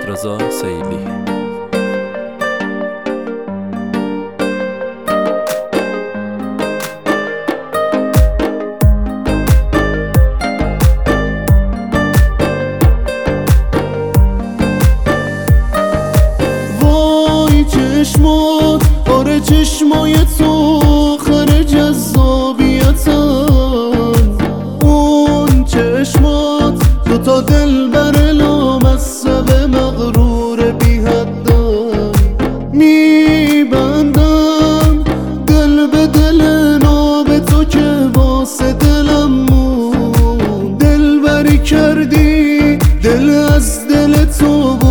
رضا سیلی. وای چشمات، آره چشمای تو خر جذابیتن. اون چشمات دوتا دل بر لامصب مغرور بی حدن. میبندم دل به دل ناب تو که واسه دلم مون. دل بری کردی دل از دل تو